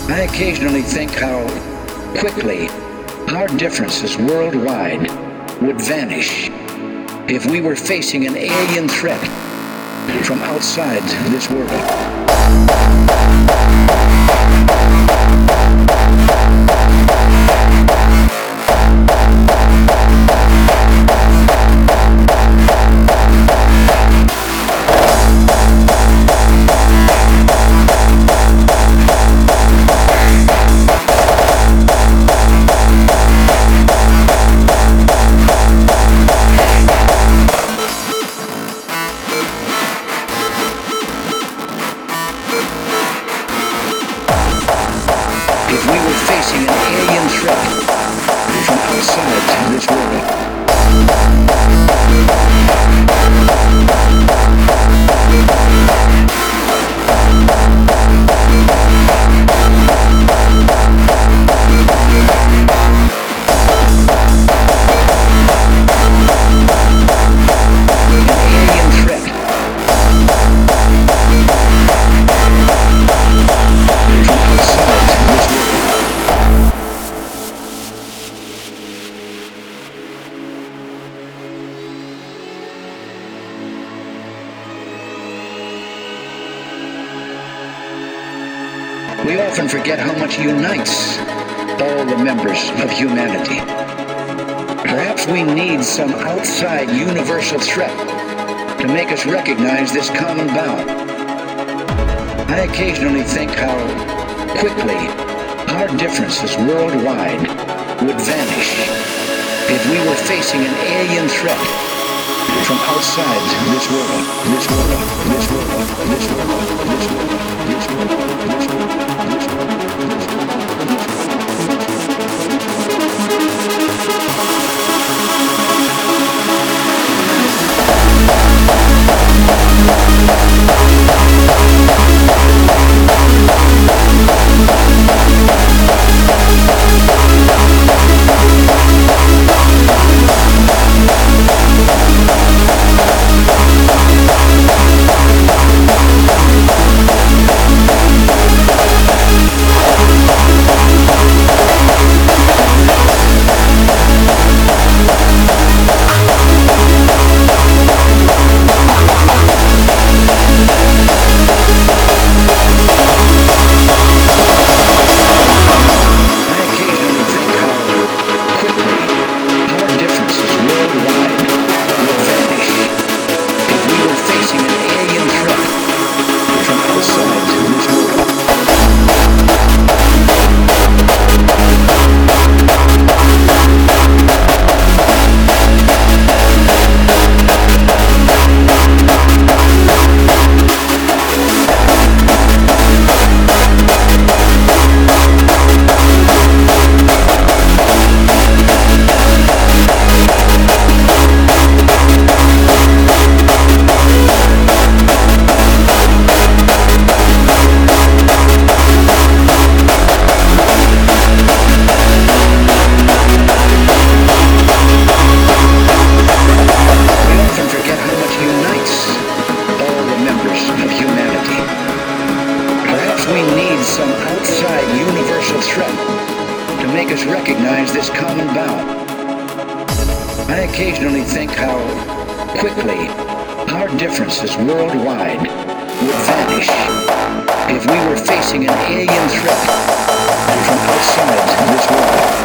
I occasionally think how quickly our differences worldwide would vanish if we were facing an alien threat from outside this world. If we were facing an alien threat from outside this world. We often forget how much unites all the members of humanity. Perhaps we need some outside universal threat to make us recognize this common bond. I occasionally think how quickly our differences worldwide would vanish if we were facing an alien threat from outside this world, this world, this world, this world, this world, this world, this world. We need some outside universal threat to make us recognize this common bond. I occasionally think how quickly our differences worldwide would vanish if we were facing an alien threat from outside this world.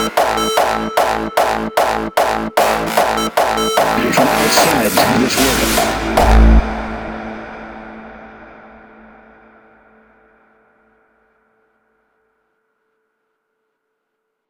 From outside this world.